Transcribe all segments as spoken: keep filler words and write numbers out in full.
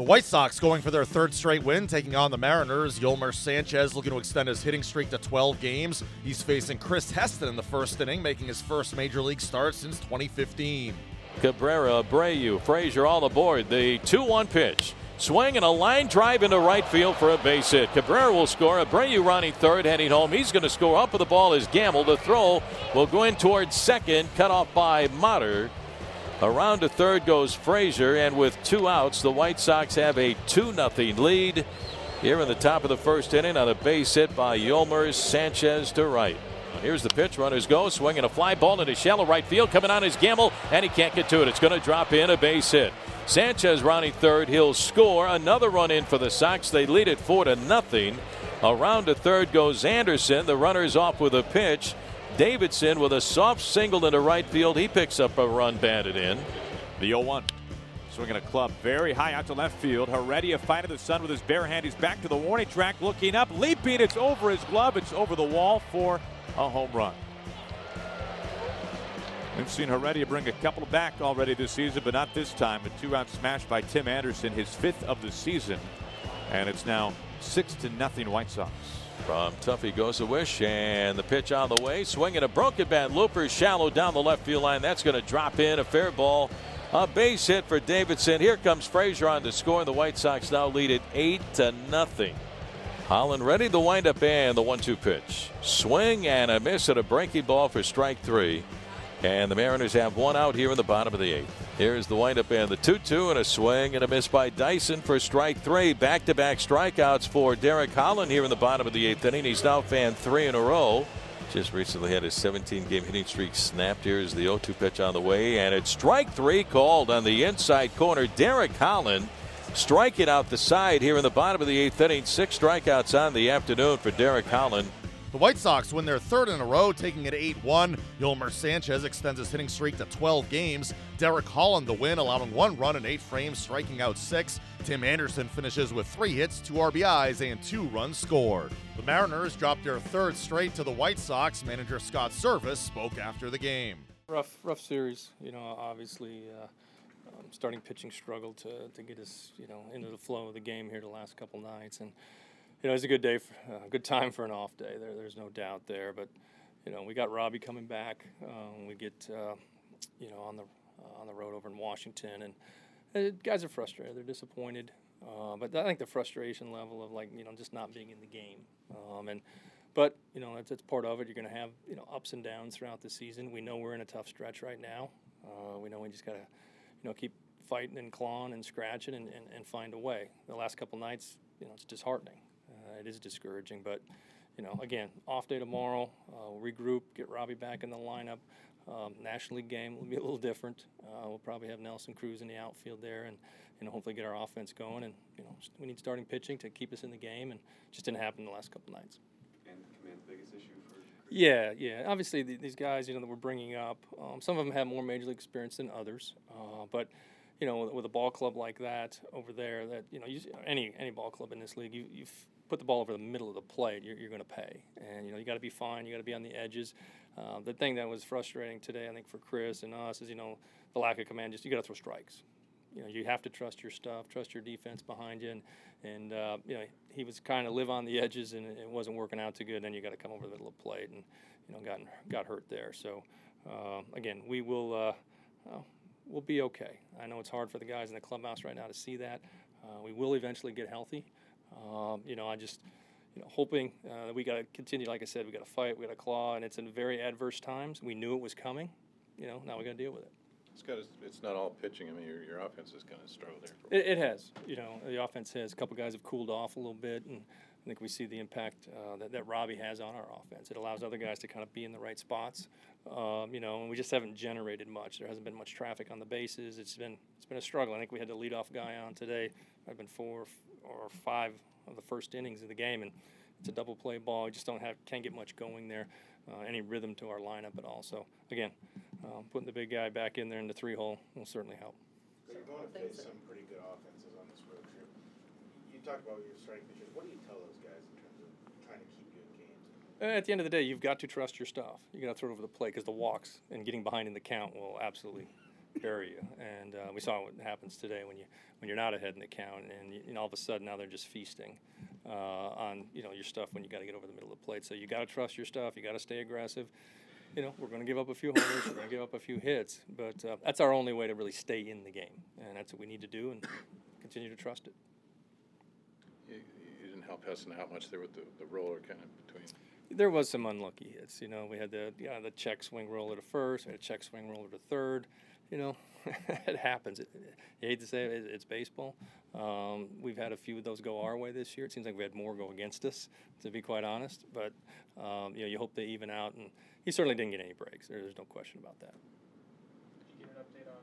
The White Sox going for their third straight win, taking on the Mariners. Yolmer Sanchez looking to extend his hitting streak to twelve games. He's facing Chris Heston in the first inning, making his first major league start since twenty fifteen. Cabrera, Abreu, Frazier all aboard. The two one pitch. Swing and a line drive into right field for a base hit. Cabrera will score. Abreu running third, heading home. He's going to score. Up with the ball is Gamble. The throw will go in towards second, cut off by Motter. Around to third goes Frazier, and with two outs, the White Sox have a two nothing lead here in the top of the first inning on a base hit by Yolmer Sanchez to right. Here's the pitch. Runners go. Swinging a fly ball into shallow right field. Coming on is Gamble, and he can't get to it. It's going to drop in, a base hit. Sanchez rounding third. He'll score. Another run in for the Sox. They lead it four to nothing. Around to third goes Anderson. The runner's off with a pitch. Davidson with a soft single into right field. He picks up a run batted in. The oh one. Swinging a club very high out to left field. Heredia fighting the sun with his bare hand. He's back to the warning track, looking up, leaping. It's over his glove. It's over the wall for a home run. We've seen Heredia bring a couple back already this season, but not this time. A two-out smash by Tim Anderson, his fifth of the season, and it's now six to nothing White Sox. From Tuffy goes a wish, and the pitch on the way. Swinging a broken bat. Looper shallow down the left field line. That's going to drop in. A fair ball. A base hit for Davidson. Here comes Frazier on to score. The White Sox now lead it eight to nothing. Holland ready to wind up, and the one two pitch. Swing and a miss at a breaking ball for strike three. And the Mariners have one out here in the bottom of the eighth. Here's the windup and the two two, and a swing and a miss by Dyson for strike three. Back-to-back strikeouts for Derek Holland here in the bottom of the eighth inning. He's now fanned three in a row. Just recently had his seventeen game hitting streak snapped. Here's the oh two pitch on the way, and it's strike three called on the inside corner. Derek Holland striking out the side here in the bottom of the eighth inning. Six strikeouts on the afternoon for Derek Holland. The White Sox win their third in a row, taking it eight one. Yolmer Sanchez extends his hitting streak to twelve games. Derek Holland the win, allowing one run in eight frames, striking out six. Tim Anderson finishes with three hits, two R B Is, and two runs scored. The Mariners dropped their third straight to the White Sox. Manager Scott Servais spoke after the game. Rough, rough series. You know, obviously, uh, um, starting pitching struggled to to get us, you know, into the flow of the game here the last couple nights, and. You know, it's a good day, for, uh, good time for an off day. There, there's no doubt there. But, you know, we got Robbie coming back. Um, we get, uh, you know, on the uh, on the road over in Washington, and uh, guys are frustrated. They're disappointed. Uh, but I think the frustration level of like, you know, just not being in the game. Um, and, but you know, that's, that's part of it. You're going to have, you know, ups and downs throughout the season. We know we're in a tough stretch right now. Uh, we know we just got to, you know, keep fighting and clawing and scratching and, and, and find a way. The last couple nights, you know, it's disheartening. Uh, it is discouraging, but, you know, again, off day tomorrow, uh, we'll regroup, get Robbie back in the lineup. Um, National League game will be a little different. Uh, we'll probably have Nelson Cruz in the outfield there and, you know, hopefully get our offense going. And, you know, we need starting pitching to keep us in the game, and it just didn't happen the last couple nights. And command the biggest issue for Cruz? Yeah, yeah. Obviously, the, these guys, you know, that we're bringing up, um, some of them have more major league experience than others, uh, but you know, with, with a ball club like that over there, that, you know, you, any any ball club in this league, you, you've put the ball over the middle of the plate, you're, you're going to pay. And, you know, you got to be fine. You got to be on the edges. Uh, the thing that was frustrating today, I think, for Chris and us is, you know, the lack of command. Just you got to throw strikes. You know, you have to trust your stuff, trust your defense behind you. And, and uh, you know, he was kind of live on the edges, and it wasn't working out too good. Then you got to come over the middle of the plate and, you know, got, got hurt there. So, uh, again, we will uh, well, we'll be okay. I know it's hard for the guys in the clubhouse right now to see that. Uh, we will eventually get healthy. Um, you know, I just, you know, hoping uh, that we got to continue. Like I said, we got to fight, we got to claw, and it's in very adverse times. We knew it was coming. You know, now we got to deal with it. It's got. It's not all pitching. I mean, your your offense has kind of struggled there. For it, it has. You know, the offense has. A couple guys have cooled off a little bit, and I think we see the impact uh, that that Robbie has on our offense. It allows other guys to kind of be in the right spots. Um, you know, and we just haven't generated much. There hasn't been much traffic on the bases. It's been it's been a struggle. I think we had the leadoff guy on today. I've been four or five of the first innings of the game, and it's a double play ball. We just don't have can't get much going there, uh, any rhythm to our lineup at all. So again, um, putting the big guy back in there in the three hole will certainly help. So you're going to face some pretty good offenses on this road trip. You talk about your strike pitchers. What do you tell those guys in terms of trying to keep good games? At the end of the day, you've got to trust your stuff. You got to throw it over the plate because the walks and getting behind in the count will absolutely bury you. And uh, we saw what happens today when you when you're not ahead in the count, and you, you know, all of a sudden now they're just feasting uh, on you know your stuff when you got to get over the middle of the plate. So you got to trust your stuff. You got to stay aggressive. You know, we're going to give up a few homers, we're going to give up a few hits, but uh, that's our only way to really stay in the game, and that's what we need to do and continue to trust it. You, you didn't help Heston out much there with the, the roller kind of between. There was some unlucky hits. You know, we had the yeah, the check swing roller to first, we had a check swing roller to third. You know, it happens. It, you hate to say it, it's baseball. Um, we've had a few of those go our way this year. It seems like we had more go against us, to be quite honest. But, um, you know, you hope they even out. And he certainly didn't get any breaks. There, there's no question about that. Did you get an update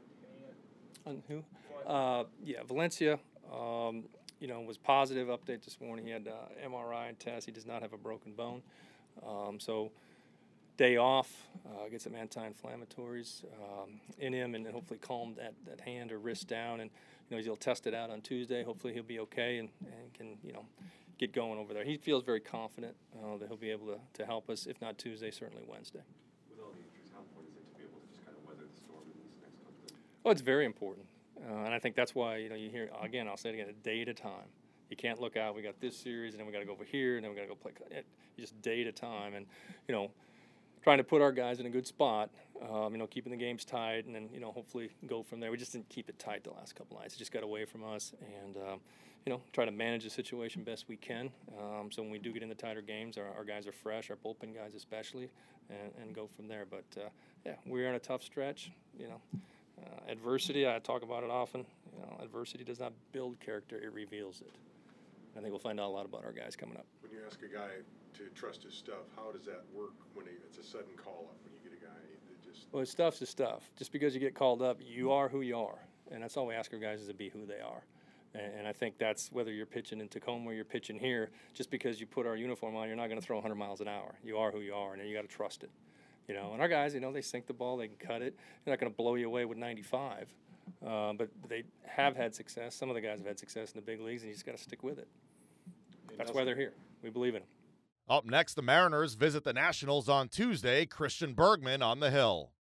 on Danny yet? On who? Uh, yeah, Valencia, um, you know, was positive update this morning. He had uh, M R I and test. He does not have a broken bone. Um, so, day off, uh, get some anti-inflammatories um, in him, and then hopefully calm that, that hand or wrist down. And you know he'll test it out on Tuesday. Hopefully he'll be okay and, and can you know get going over there. He feels very confident uh, that he'll be able to, to help us. If not Tuesday, certainly Wednesday. With all the injuries, how important is it to be able to just kind of weather the storm in these next couple of days? Oh, it's very important, uh, and I think that's why you know you hear again. I'll say it again, a day at a time. You can't look out. We got this series, and then we got to go over here, and then we got to go play. It, just day at a time, and you know. Trying to put our guys in a good spot, um, you know, keeping the games tight, and then, you know, hopefully go from there. We just didn't keep it tight the last couple nights. It just got away from us, and, um, you know, try to manage the situation best we can. Um, so when we do get in the tighter games, our, our guys are fresh, our bullpen guys especially, and, and go from there. But, uh, yeah, we're in a tough stretch, you know. Uh, adversity, I talk about it often. You know, adversity does not build character, it reveals it. I think we'll find out a lot about our guys coming up. When you ask a guy to trust his stuff, how does that work when he, it's a sudden call-up when you get a guy that just... Well, stuff's the stuff. Just because you get called up, you are who you are. And that's all we ask our guys is to be who they are. And, and I think that's whether you're pitching in Tacoma or you're pitching here, just because you put our uniform on, you're not going to throw one hundred miles an hour. You are who you are, and you got to trust it. You know, and our guys, you know, they sink the ball, they can cut it. They're not going to blow you away with ninety-five. Uh, but they have had success. Some of the guys have had success in the big leagues, and you just got to stick with it. That's why they're here. We believe in them. Up next, the Mariners visit the Nationals on Tuesday. Christian Bergman on the hill.